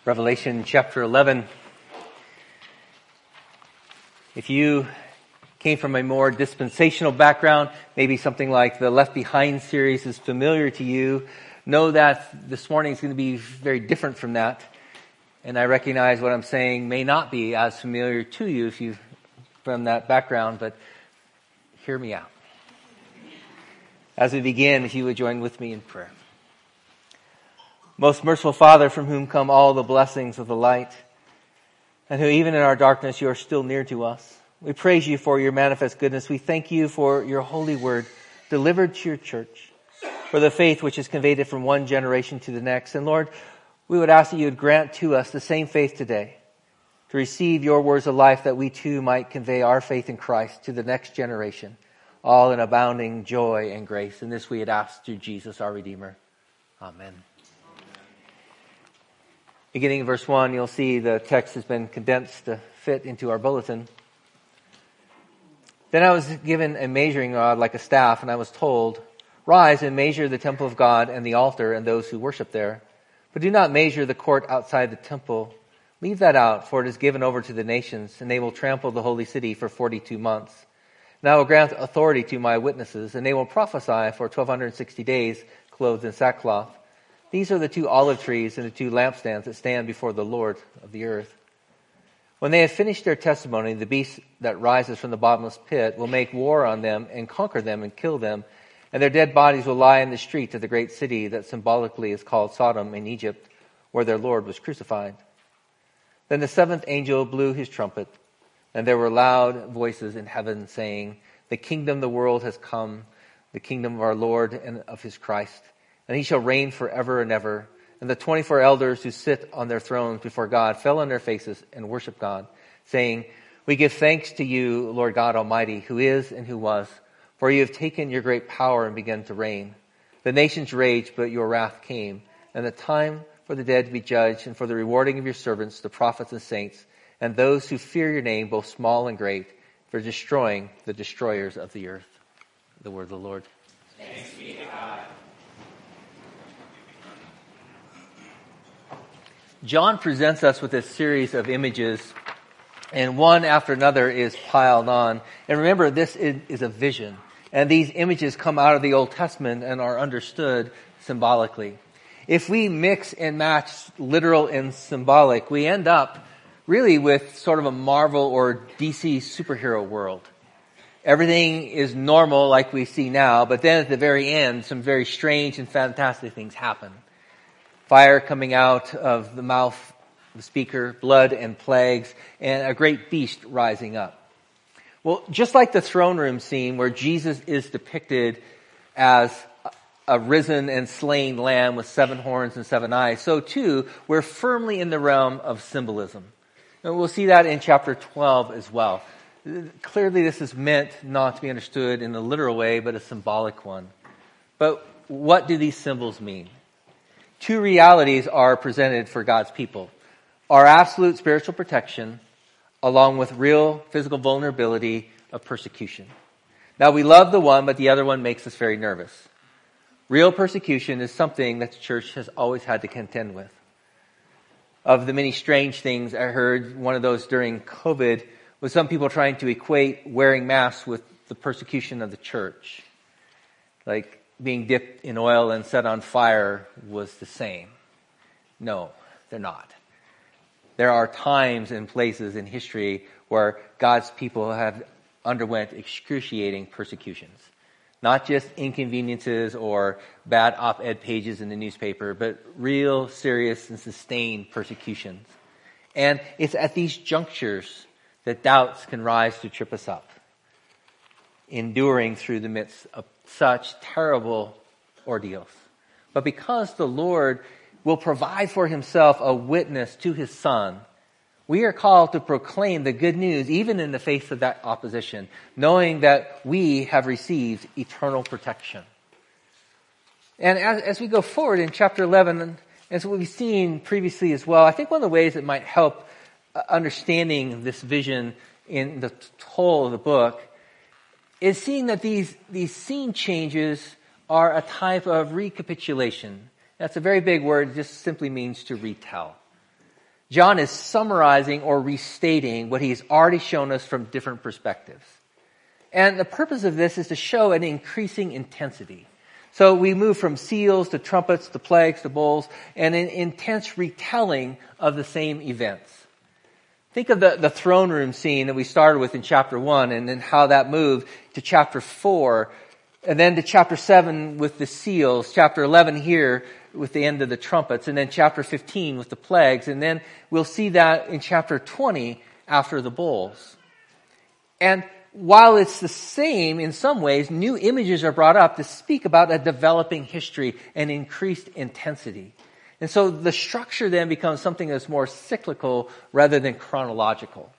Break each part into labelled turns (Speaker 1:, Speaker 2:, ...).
Speaker 1: Revelation chapter 11. If you came from a more dispensational background, maybe something like the Left Behind series is familiar to you, know that this morning is going to be very different from that. And I recognize what I'm saying may not be as familiar to you if you're from that background, but hear me out. As we begin, if you would join with me in prayer. Most merciful Father, from whom come all the blessings of the light, and who even in our darkness you are still near to us. We praise you for your manifest goodness. We thank you for your holy word delivered to your church, for the faith which is conveyed it from one generation to the next. And Lord, we would ask that you would grant to us the same faith today, to receive your words of life, that we too might convey our faith in Christ to the next generation, all in abounding joy and grace. And this we had asked through Jesus our Redeemer. Amen. Beginning in verse 1, you'll see the text has been condensed to fit into our bulletin. Then I was given a measuring rod like a staff, and I was told, "Rise and measure the temple of God and the altar and those who worship there. But do not measure the court outside the temple. Leave that out, for it is given over to the nations, and they will trample the holy city for 42 months. And I will grant authority to my witnesses, and they will prophesy for 1260 days, clothed in sackcloth. These are the 2 olive trees and the 2 lampstands that stand before the Lord of the earth. When they have finished their testimony, the beast that rises from the bottomless pit will make war on them and conquer them and kill them, and their dead bodies will lie in the street of the great city that symbolically is called Sodom in Egypt, where their Lord was crucified." Then the 7th angel blew his trumpet, and there were loud voices in heaven saying, "The kingdom of the world has come, the kingdom of our Lord and of his Christ. And he shall reign forever and ever." And the 24 elders who sit on their thrones before God fell on their faces and worshiped God, saying, "We give thanks to you, Lord God Almighty, who is and who was, for you have taken your great power and begun to reign. The nations raged, but your wrath came, and the time for the dead to be judged, and for the rewarding of your servants, the prophets and saints, and those who fear your name, both small and great, for destroying the destroyers of the earth." The word of the Lord.
Speaker 2: Thanks be to God.
Speaker 1: John presents us with a series of images, and one after another is piled on. And remember, this is a vision. And these images come out of the Old Testament and are understood symbolically. If we mix and match literal and symbolic, we end up really with sort of a Marvel or DC superhero world. Everything is normal like we see now, but then at the very end, some very strange and fantastic things happen. Fire coming out of the mouth of the speaker, blood and plagues, and a great beast rising up. Well, just like the throne room scene where Jesus is depicted as a risen and slain lamb with 7 horns and 7 eyes, so too, we're firmly in the realm of symbolism. And we'll see that in chapter 12 as well. Clearly, this is meant not to be understood in a literal way, but a symbolic one. But what do these symbols mean? 2 realities are presented for God's people. Our absolute spiritual protection, along with real physical vulnerability of persecution. Now, we love the one, but the other one makes us very nervous. Real persecution is something that the church has always had to contend with. Of the many strange things I heard, one of those during COVID was some people trying to equate wearing masks with the persecution of the church. Like being dipped in oil and set on fire was the same. No, they're not. There are times and places in history where God's people have underwent excruciating persecutions. Not just inconveniences or bad op-ed pages in the newspaper, but real, serious, and sustained persecutions. And it's at these junctures that doubts can rise to trip us up, enduring through the midst of such terrible ordeals. But because the Lord will provide for himself a witness to his Son, we are called to proclaim the good news even in the face of that opposition, knowing that we have received eternal protection. And as we go forward in chapter 11, as we've seen previously as well, I think one of the ways that might help understanding this vision in the whole of the book is seeing that these scene changes are a type of recapitulation. That's a very big word. It just simply means to retell. John is summarizing or restating what he's already shown us from different perspectives. And the purpose of this is to show an increasing intensity. So we move from seals to trumpets to plagues to bowls, and an intense retelling of the same events. Think of the throne room scene that we started with in chapter 1, and then how that moved to chapter 4, and then to chapter 7 with the seals, chapter 11 here with the end of the trumpets, and then chapter 15 with the plagues, and then we'll see that in chapter 20 after the bowls. And while it's the same in some ways, new images are brought up to speak about a developing history and increased intensity. And so the structure then becomes something that's more cyclical rather than chronological.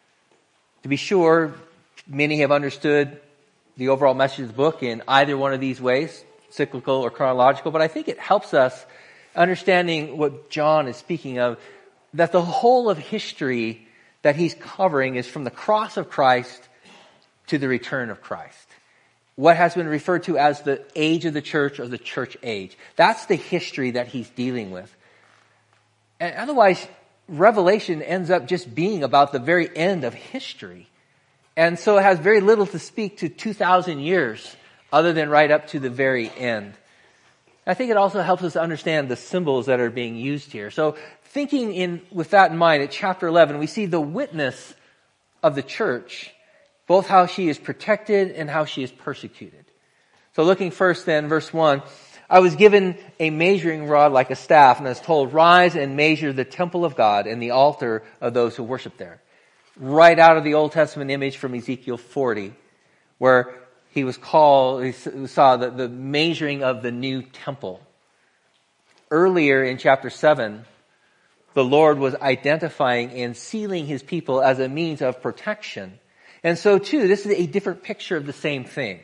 Speaker 1: To be sure, many have understood the overall message of the book in either one of these ways, cyclical or chronological, but I think it helps us understanding what John is speaking of, that the whole of history that he's covering is from the cross of Christ to the return of Christ. What has been referred to as the age of the church or the church age. That's the history that he's dealing with. And otherwise, Revelation ends up just being about the very end of history. And so it has very little to speak to 2,000 years other than right up to the very end. I think it also helps us understand the symbols that are being used here. So thinking with that in mind, at chapter 11, we see the witness of the church, both how she is protected and how she is persecuted. So looking first then, verse 1, I was given a measuring rod like a staff, and I was told, rise and measure the temple of God and the altar of those who worship there. Right out of the Old Testament image from Ezekiel 40, where he saw the measuring of the new temple. Earlier in chapter 7, the Lord was identifying and sealing his people as a means of protection. And so too, this is a different picture of the same thing.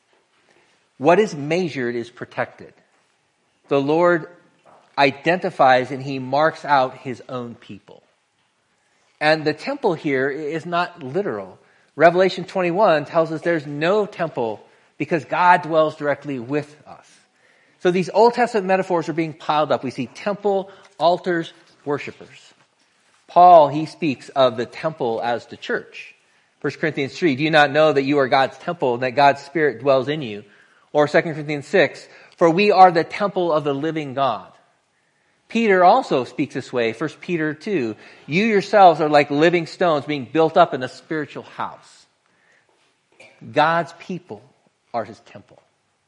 Speaker 1: What is measured is protected. The Lord identifies and he marks out his own people. And the temple here is not literal. Revelation 21 tells us there's no temple because God dwells directly with us. So these Old Testament metaphors are being piled up. We see temple, altars, worshipers. Paul, he speaks of the temple as the church. 1 Corinthians 3, do you not know that you are God's temple and that God's Spirit dwells in you? Or 2 Corinthians 6, for we are the temple of the living God. Peter also speaks this way, 1 Peter 2, you yourselves are like living stones being built up in a spiritual house. God's people are his temple.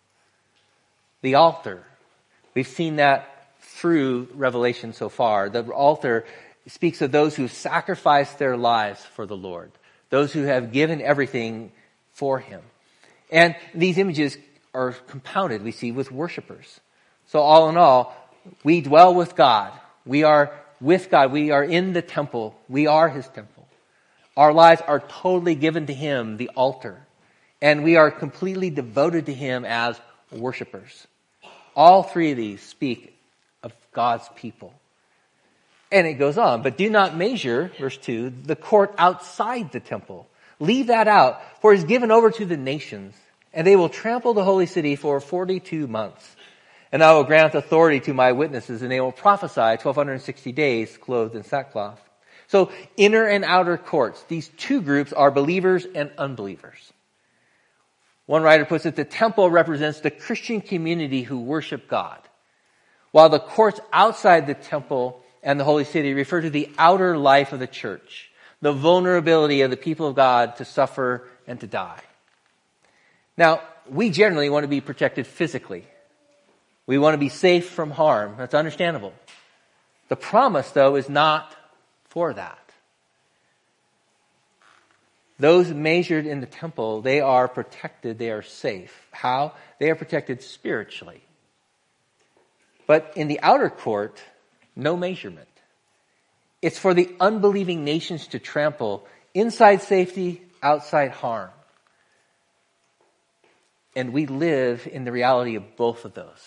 Speaker 1: The altar, we've seen that through Revelation so far. The altar speaks of those who sacrificed their lives for the Lord. Those who have given everything for him. And these images are compounded, we see, with worshipers. So all in all, we dwell with God. We are with God. We are in the temple. We are his temple. Our lives are totally given to him, the altar. And we are completely devoted to him as worshipers. All three of these speak of God's people. And it goes on, but do not measure, verse 2, the court outside the temple. Leave that out, for it is given over to the nations, and they will trample the holy city for 42 months. And I will grant authority to my witnesses, and they will prophesy 1,260 days clothed in sackcloth. So inner and outer courts, these two groups are believers and unbelievers. One writer puts it, the temple represents the Christian community who worship God, while the courts outside the temple and the holy city refer to the outer life of the church, the vulnerability of the people of God to suffer and to die. Now, we generally want to be protected physically. We want to be safe from harm. That's understandable. The promise, though, is not for that. Those measured in the temple, they are protected, they are safe. How? They are protected spiritually. But in the outer court, no measurement. It's for the unbelieving nations to trample, inside safety, outside harm. And we live in the reality of both of those.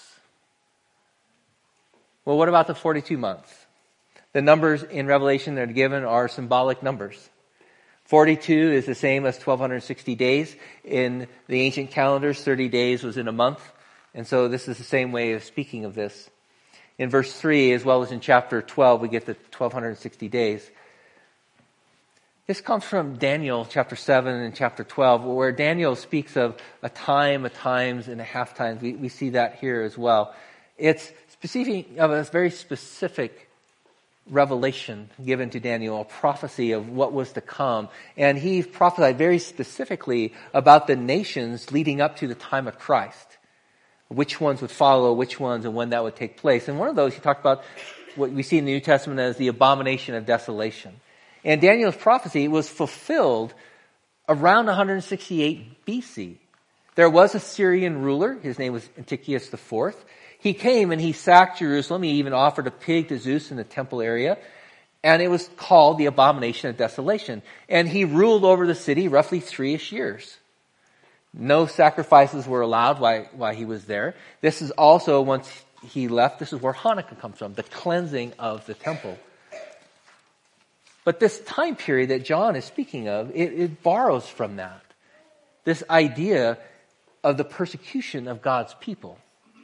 Speaker 1: Well, what about the 42 months? The numbers in Revelation that are given are symbolic numbers. 42 is the same as 1,260 days. In the ancient calendars, 30 days was in a month. And so this is the same way of speaking of this. In verse 3, as well as in chapter 12, we get the 1260 days. This comes from Daniel chapter 7 and chapter 12, where Daniel speaks of a time, a times, and a half times. We see that here as well. It's speaking of a very specific revelation given to Daniel, a prophecy of what was to come. And he prophesied very specifically about the nations leading up to the time of Christ. Which ones would follow, which ones, and when that would take place. And one of those, he talked about what we see in the New Testament as the abomination of desolation. And Daniel's prophecy was fulfilled around 168 BC. There was a Syrian ruler. His name was Antiochus IV. He came and he sacked Jerusalem. He even offered a pig to Zeus in the temple area. And it was called the abomination of desolation. And he ruled over the city roughly 3-ish years. No sacrifices were allowed while he was there. This is also, once he left, this is where Hanukkah comes from, the cleansing of the temple. But this time period that John is speaking of, it borrows from that. This idea of the persecution of God's people.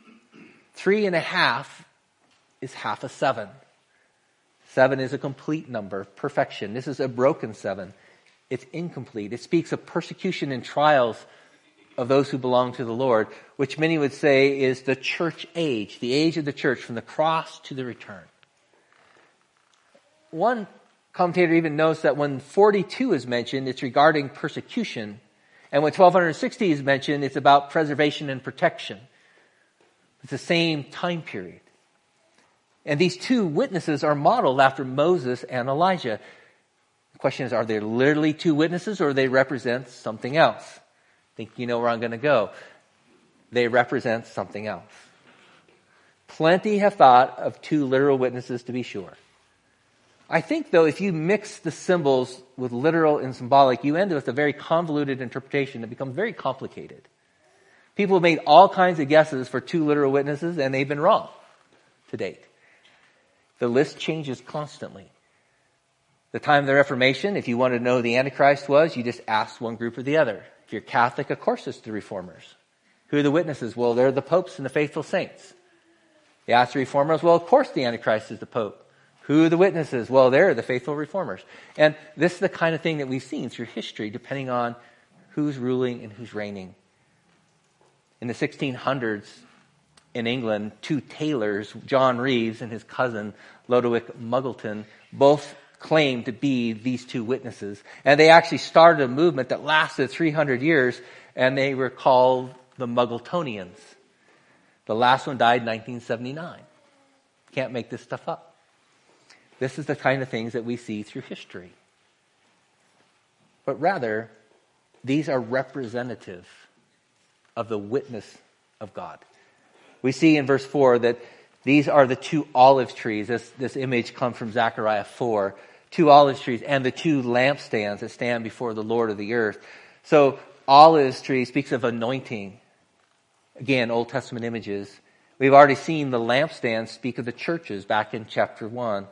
Speaker 1: 3.5 is half a 7. 7 is a complete number, perfection. This is a broken 7. It's incomplete. It speaks of persecution and trials of those who belong to the Lord, which many would say is the church age, the age of the church from the cross to the return. One commentator even notes that when 42 is mentioned, it's regarding persecution. And when 1260 is mentioned, it's about preservation and protection. It's the same time period. And these two witnesses are modeled after Moses and Elijah. The question is, are they literally two witnesses or they represent something else? I think you know where I'm going to go. They represent something else. Plenty have thought of two literal witnesses to be sure. I think, though, if you mix the symbols with literal and symbolic, you end up with a very convoluted interpretation that becomes very complicated. People have made all kinds of guesses for two literal witnesses, and they've been wrong to date. The list changes constantly. The time of the Reformation, if you wanted to know who the Antichrist was, you just asked one group or the other. If you're Catholic, of course it's the Reformers. Who are the witnesses? Well, they're the popes and the faithful saints. You ask the Reformers, well, of course the Antichrist is the Pope. Who are the witnesses? Well, they're the faithful reformers. And this is the kind of thing that we've seen through history, depending on who's ruling and who's reigning. In the 1600s in England, two tailors, John Reeves and his cousin, Lodowick Muggleton, both claimed to be these two witnesses. And they actually started a movement that lasted 300 years, and they were called the Muggletonians. The last one died in 1979. Can't make this stuff up. This is the kind of things that we see through history. But rather, these are representative of the witness of God. We see in verse 4 that these are the two olive trees. This image comes from Zechariah 4. 2 olive trees and the 2 lampstands that stand before the Lord of the earth. So olive tree speaks of anointing. Again, Old Testament images. We've already seen the lampstands speak of the churches back in chapter 1.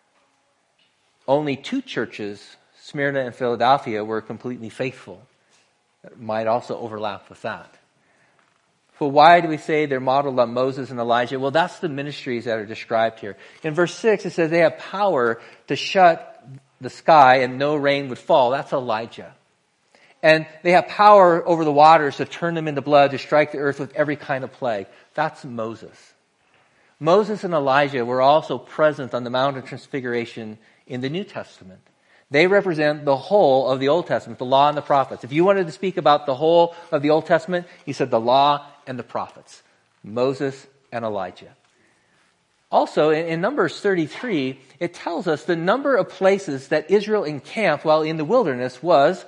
Speaker 1: Only 2 churches, Smyrna and Philadelphia, were completely faithful. That might also overlap with that. Well, why do we say they're modeled on Moses and Elijah? Well, that's the ministries that are described here. In verse 6, it says they have power to shut the sky and no rain would fall. That's Elijah. And they have power over the waters to turn them into blood, to strike the earth with every kind of plague. That's Moses. Moses and Elijah were also present on the Mount of Transfiguration in the New Testament. They represent the whole of the Old Testament, the law and the prophets. If you wanted to speak about the whole of the Old Testament, you said the law and the prophets. Moses and Elijah. Also, in Numbers 33, it tells us the number of places that Israel encamped while in the wilderness was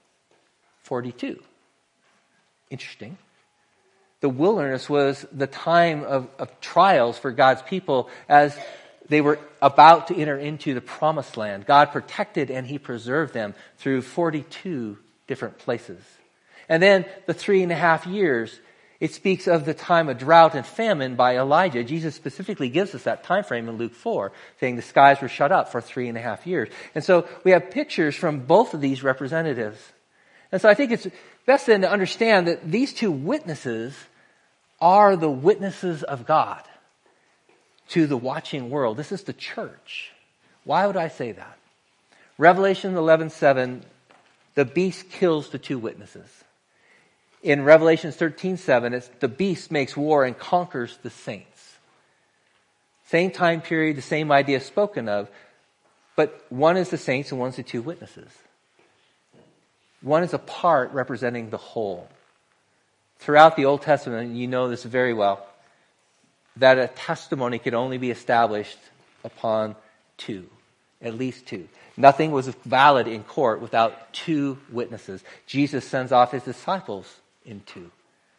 Speaker 1: 42. Interesting. The wilderness was the time of trials for God's people as they were about to enter into the promised land. God protected and He preserved them through 42 different places. And then the 3.5 years, it speaks of the time of drought and famine by Elijah. Jesus specifically gives us that time frame in Luke 4, saying the skies were shut up for 3.5 years. And so we have pictures from both of these representatives. And so I think it's best then to understand that these two witnesses are the witnesses of God. to the watching world. This is the church. Why would I say that? Revelation 11:7, the beast kills the two witnesses. In Revelation 13:7, it's the beast makes war and conquers the saints. Same time period, the same idea spoken of, but one is the saints and one's the two witnesses. One is a part representing the whole. Throughout the Old Testament, and you know this very well, that a testimony could only be established upon two, at least two. Nothing was valid in court without two witnesses. Jesus sends off his disciples in two.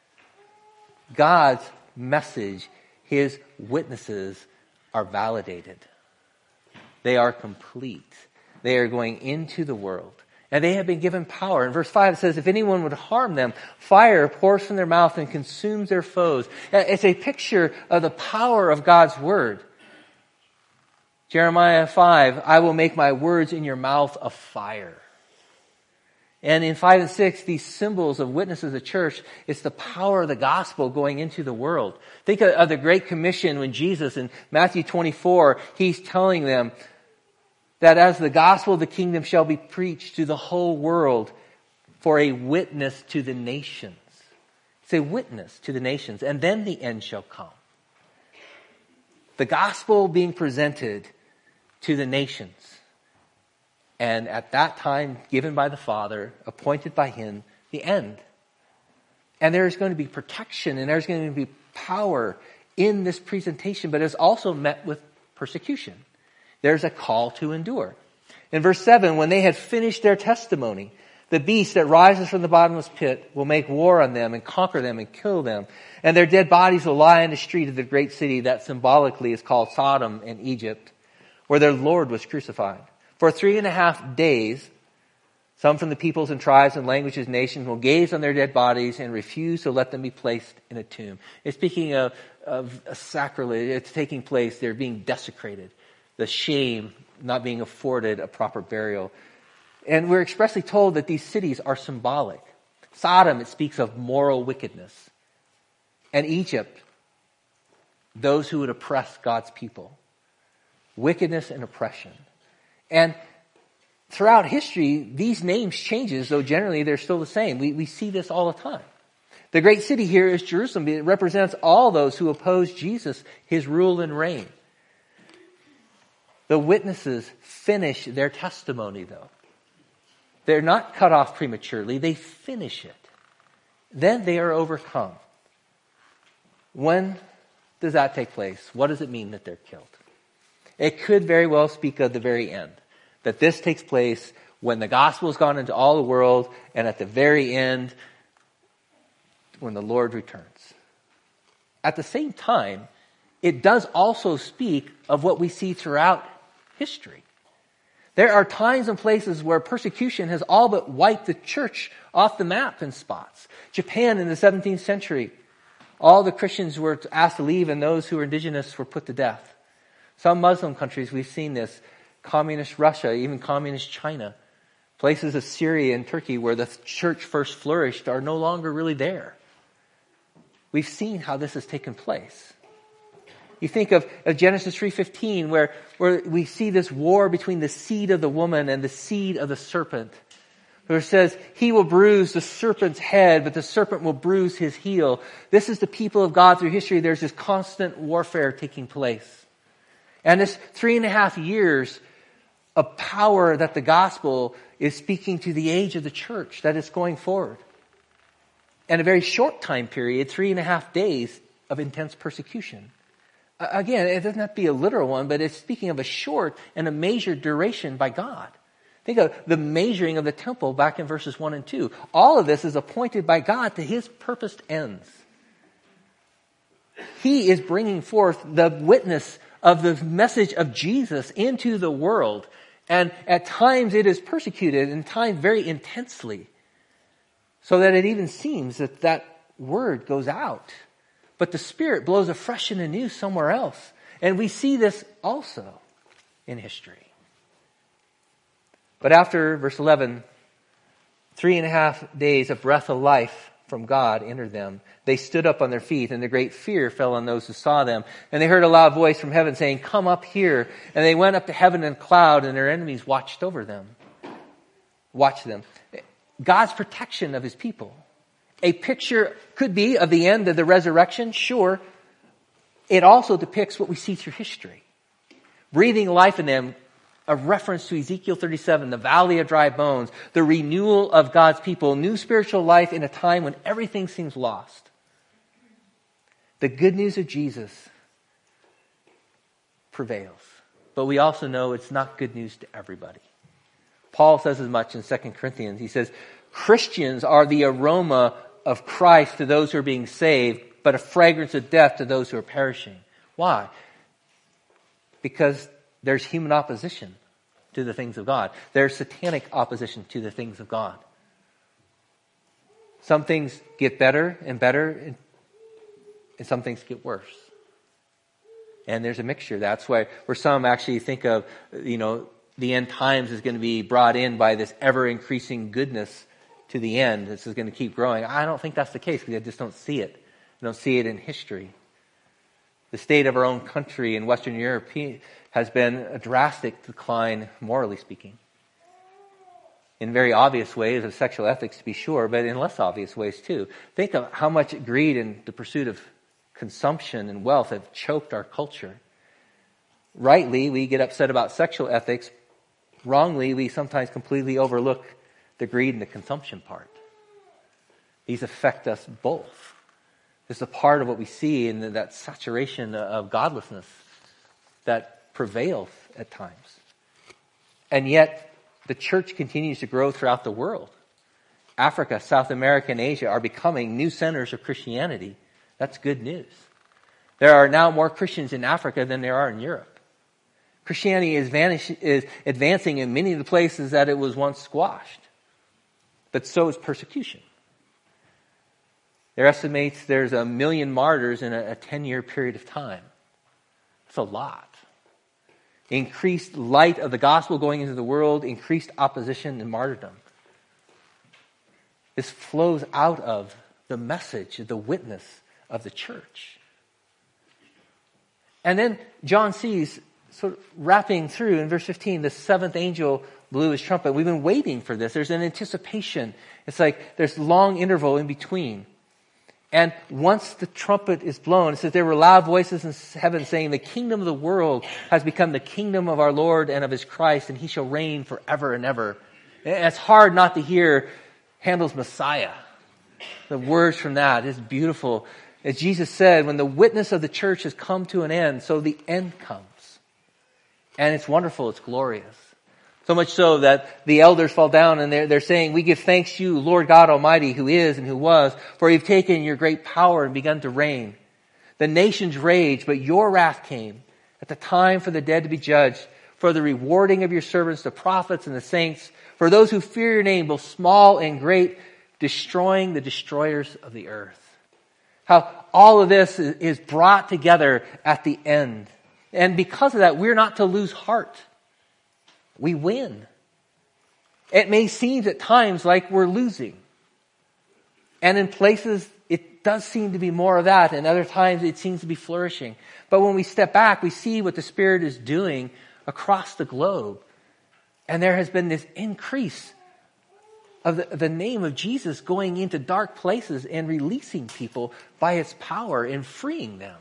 Speaker 1: God's message, his witnesses are validated. They are complete. They are going into the world. And they have been given power. In verse 5 it says, if anyone would harm them, fire pours from their mouth and consumes their foes. It's a picture of the power of God's word. Jeremiah 5, I will make my words in your mouth a fire. And in 5 and 6, these symbols of witnesses of the church, it's the power of the gospel going into the world. Think of the Great Commission when Jesus in Matthew 24, he's telling them that as the gospel of the kingdom shall be preached to the whole world for a witness to the nations. It's a witness to the nations, and then the end shall come. The gospel being presented to the nations. And at that time, given by the Father, appointed by him, the end. And there is going to be protection and there's going to be power in this presentation, but it's also met with persecution. There's a call to endure. In verse 7, when they had finished their testimony, the beast that rises from the bottomless pit will make war on them and conquer them and kill them. And their dead bodies will lie in the street of the great city that symbolically is called Sodom and Egypt, where their Lord was crucified. For 3.5 days, some from the peoples and tribes and languages, nations will gaze on their dead bodies and refuse to let them be placed in a tomb. It's speaking of a sacrilege. It's taking place. They're being desecrated. The shame not being afforded a proper burial. And we're expressly told that these cities are symbolic. Sodom, it speaks of moral wickedness. And Egypt, those who would oppress God's people. Wickedness and oppression. And throughout history, these names changes, though generally they're still the same. We see this all the time. The great city here is Jerusalem. It represents all those who oppose Jesus, his rule and reign. The witnesses finish their testimony, though. They're not cut off prematurely. They finish it. Then they are overcome. When does that take place? What does it mean that they're killed? It could very well speak of the very end. That this takes place when the gospel has gone into all the world and at the very end when the Lord returns. At the same time, it does also speak of what we see throughout history. There are times and places where persecution has all but wiped the church off the map in spots. Japan in the 17th century, all the Christians were asked to leave and those who were indigenous were put to death. Some Muslim countries, we've seen this. Communist Russia, even communist China. Places of Syria and Turkey where the church first flourished are no longer really there. We've seen how this has taken place. You think of Genesis 3:15 where we see this war between the seed of the woman and the seed of the serpent. Where it says, he will bruise the serpent's head, but the serpent will bruise his heel. This is the people of God through history. There's this constant warfare taking place. And this 3.5 years of power that the gospel is speaking to the age of the church, that is going forward. And a very short time period, 3.5 days of intense persecution. Again, it doesn't have to be a literal one, but it's speaking of a short and a measured duration by God. Think of the measuring of the temple back in verses 1 and 2. All of this is appointed by God to his purposed ends. He is bringing forth the witness of the message of Jesus into the world. And at times it is persecuted, and times very intensely. So that it even seems that that word goes out. But the Spirit blows afresh and anew somewhere else. And we see this also in history. But after verse 11, 3.5 days of breath of life from God entered them. They stood up on their feet, and a great fear fell on those who saw them. And they heard a loud voice from heaven saying, "Come up here." And they went up to heaven in a cloud, and their enemies watched over them. Watch them. God's protection of his people. A picture could be of the end of the resurrection, sure. It also depicts what we see through history. Breathing life in them, a reference to Ezekiel 37, the valley of dry bones, the renewal of God's people, new spiritual life in a time when everything seems lost. The good news of Jesus prevails. But we also know it's not good news to everybody. Paul says as much in 2 Corinthians. He says, Christians are the aroma of Christ to those who are being saved, but a fragrance of death to those who are perishing. Why? Because there's human opposition to the things of God. There's satanic opposition to the things of God. Some things get better and better, and some things get worse. And there's a mixture. That's where some actually think of, the end times is going to be brought in by this ever-increasing goodness to the end. This is going to keep growing. I don't think that's the case because I just don't see it. I don't see it in history. The state of our own country in Western Europe has been a drastic decline, morally speaking. In very obvious ways of sexual ethics, to be sure, but in less obvious ways too. Think of how much greed and the pursuit of consumption and wealth have choked our culture. Rightly, we get upset about sexual ethics. Wrongly, we sometimes completely overlook the greed and the consumption part. These affect us both. It's a part of what we see in that saturation of godlessness that prevails at times. And yet, the church continues to grow throughout the world. Africa, South America, and Asia are becoming new centers of Christianity. That's good news. There are now more Christians in Africa than there are in Europe. Christianity is advancing in many of the places that it was once squashed. But so is persecution. There estimates there's 1 million martyrs in a 10-year period of time. That's a lot. Increased light of the gospel going into the world, increased opposition and martyrdom. This flows out of the message, the witness of the church. And then John sees, sort of wrapping through in verse 15, the seventh angel blew his trumpet. We've been waiting for this. There's an anticipation. It's like there's long interval in between. And once the trumpet is blown, it says there were loud voices in heaven saying, "The kingdom of the world has become the kingdom of our Lord and of his Christ, and he shall reign forever and ever." And it's hard not to hear Handel's Messiah. The words from that is beautiful. As Jesus said, when the witness of the church has come to an end, so the end comes. And it's wonderful, it's glorious. So much so that the elders fall down and they're saying, "We give thanks to you, Lord God Almighty, who is and who was, for you've taken your great power and begun to reign. The nations raged, but your wrath came at the time for the dead to be judged, for the rewarding of your servants, the prophets and the saints, for those who fear your name, both small and great, destroying the destroyers of the earth." How all of this is brought together at the end. And because of that, we're not to lose heart. We win. It may seem at times like we're losing. And in places, it does seem to be more of that. And other times, it seems to be flourishing. But when we step back, we see what the Spirit is doing across the globe. And there has been this increase of the name of Jesus going into dark places and releasing people by its power and freeing them.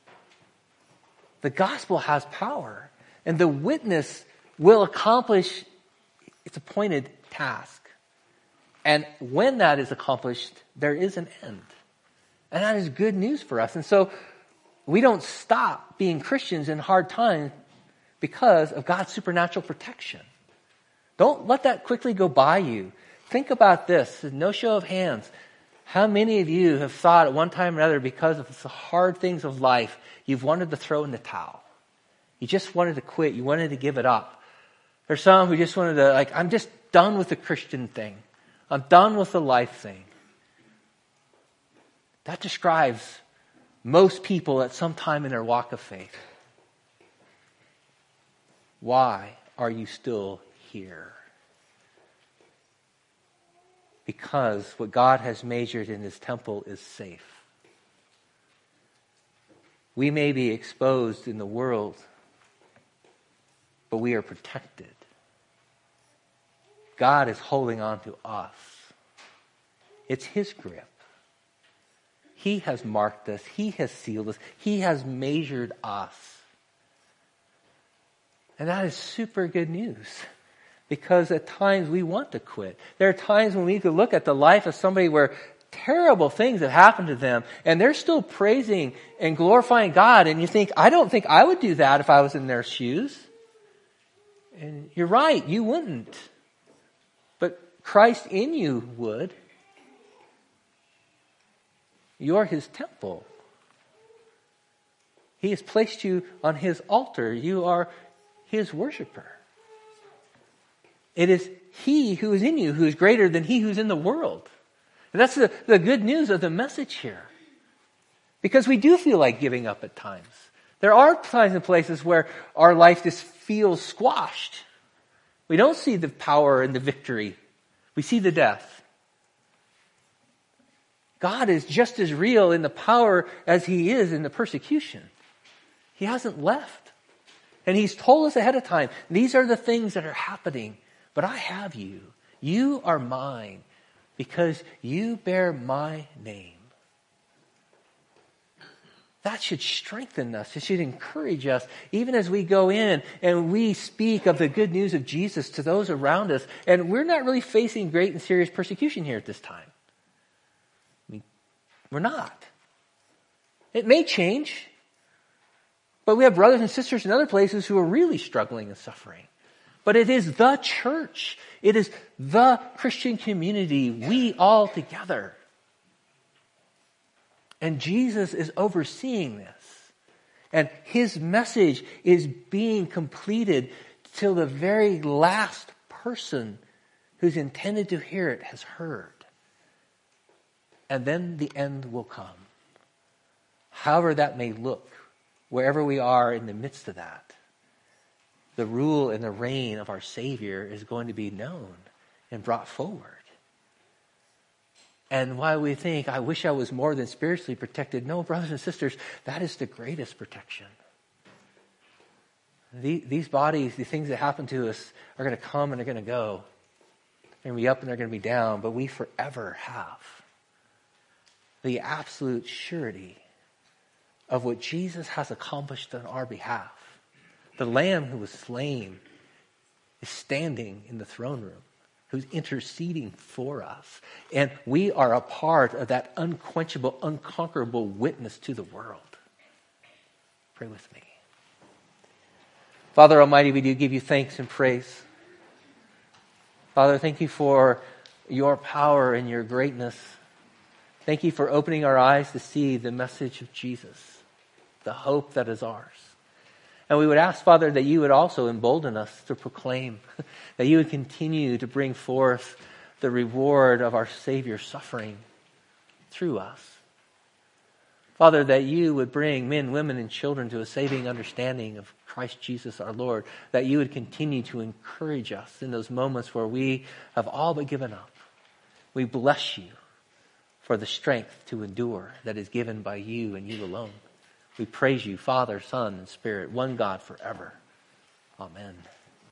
Speaker 1: The gospel has power. And the witness will accomplish its appointed task. And when that is accomplished, there is an end. And that is good news for us. And so we don't stop being Christians in hard times because of God's supernatural protection. Don't let that quickly go by you. Think about this. No show of hands. How many of you have thought at one time or another, because of the hard things of life, you've wanted to throw in the towel? You just wanted to quit. You wanted to give it up. There's some who just wanted to, I'm just done with the Christian thing. I'm done with the life thing. That describes most people at some time in their walk of faith. Why are you still here? because what God has measured in his temple is safe. We may be exposed in the world, but we are protected. God is holding on to us. It's his grip. He has marked us. He has sealed us. He has measured us. And that is super good news. Because at times we want to quit. There are times when we could look at the life of somebody where terrible things have happened to them, and they're still praising and glorifying God, and you think, I don't think I would do that if I was in their shoes. And you're right, you wouldn't. But Christ in you would. You're his temple. He has placed you on his altar. You are his worshiper. It is he who is in you who is greater than he who's in the world. And that's the good news of the message here. Because we do feel like giving up at times. There are times and places where our life just feels squashed. We don't see the power and the victory. We see the death. God is just as real in the power as he is in the persecution. He hasn't left. And he's told us ahead of time, these are the things that are happening. But I have you. You are mine because you bear my name. That should strengthen us. It should encourage us even as we go in and we speak of the good news of Jesus to those around us. And we're not really facing great and serious persecution here at this time. We're not. It may change. But we have brothers and sisters in other places who are really struggling and suffering. But it is the church. It is the Christian community. We all together. And Jesus is overseeing this. And his message is being completed till the very last person who's intended to hear it has heard. And then the end will come. However that may look, wherever we are in the midst of that, the rule and the reign of our Savior is going to be known and brought forward. And while we think, I wish I was more than spiritually protected, no, brothers and sisters, that is the greatest protection. These bodies, the things that happen to us are going to come and they're going to go. They're going to be up and they're going to be down, but we forever have the absolute surety of what Jesus has accomplished on our behalf. The Lamb who was slain is standing in the throne room, who's interceding for us. And we are a part of that unquenchable, unconquerable witness to the world. Pray with me. Father Almighty, we do give you thanks and praise. Father, thank you for your power and your greatness. Thank you for opening our eyes to see the message of Jesus, the hope that is ours. And we would ask, Father, that you would also embolden us to proclaim, that you would continue to bring forth the reward of our Savior's suffering through us. Father, that you would bring men, women, and children to a saving understanding of Christ Jesus our Lord, that you would continue to encourage us in those moments where we have all but given up. We bless you for the strength to endure that is given by you and you alone. We praise you, Father, Son, and Spirit, one God forever. Amen.